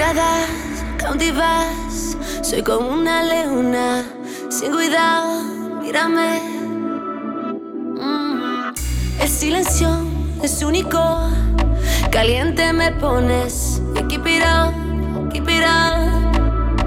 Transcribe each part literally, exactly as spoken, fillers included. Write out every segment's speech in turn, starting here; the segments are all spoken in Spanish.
miradas cautivas, soy como una leona, sin cuidado, mírame. Mm. El silencio es único, caliente me pones. Y keep it up, keep it up.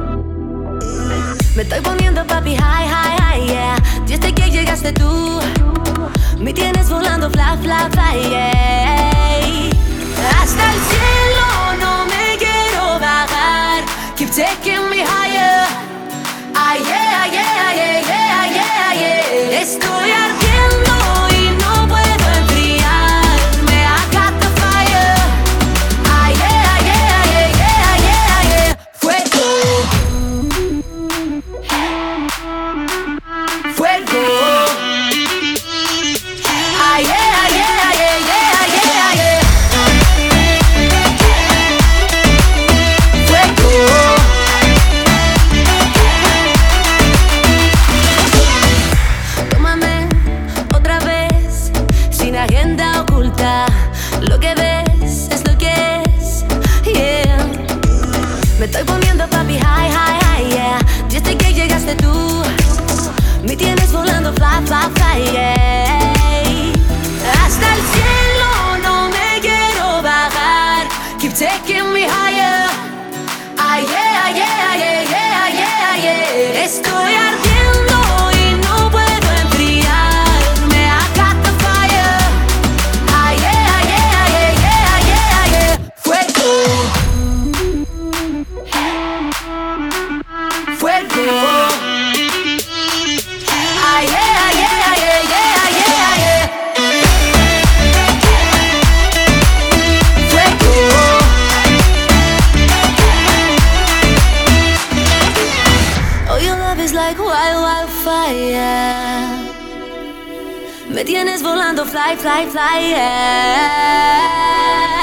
Me estoy poniendo papi high, high, high, yeah. Desde que llegaste tú, me tienes volando fly, fly, fly, yeah. Hasta el cielo no me quiero bajar. Keep taking me higher. Ah, yeah, yeah, yeah, yeah, yeah, yeah. Estoy ardiendo y no puedo enfriarme. I got the fire. Ah, yeah, yeah, yeah, yeah, yeah, yeah. Fuego. Fuego. Ah, yeah, yeah, yeah, yeah, yeah, yeah. Tómame otra vez, sin agenda oculta. Lo que ves es lo que es, yeah. Me estoy poniendo papi high, high, high, yeah. Desde que llegaste tú, me tienes volando fly, fly, fly, yeah. Hasta el cielo no me quiero bajar. Keep taking me higher. Ah, yeah, yeah, yeah, yeah, yeah, yeah. Estoy ardiendo y no puedo enfriarme. I got the fire. Ah, yeah, yeah, yeah, yeah, yeah, yeah. Fuego. Fuego. Ah, yeah, yeah, yeah, yeah, yeah, yeah. Fuego. Oh, your love is like wild, wildfire. Me tienes volando fly, fly, fly, yeah.